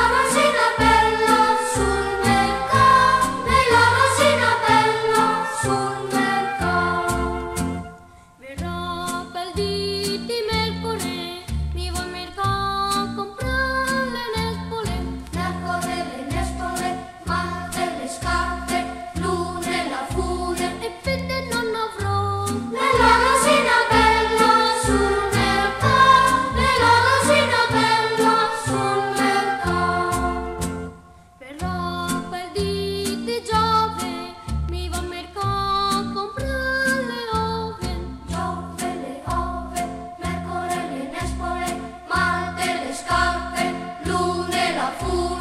rosina bella sul mercato, nella rosina bella sul mercato. Verrà bel dì di mercoledì, mi va al mercato a comprare le nespole. Nespole, le nespole, matte, le scarpe, lune, la fune. E fette non avrò. Nella rosina bella sul mercato, nella rosina bella sul mercato. Verrà bel dì di Giove, mi va al mercato a comprare le ove. Giove, le ove, mercore, le nespole, malte, le scarpe, lune, la fune.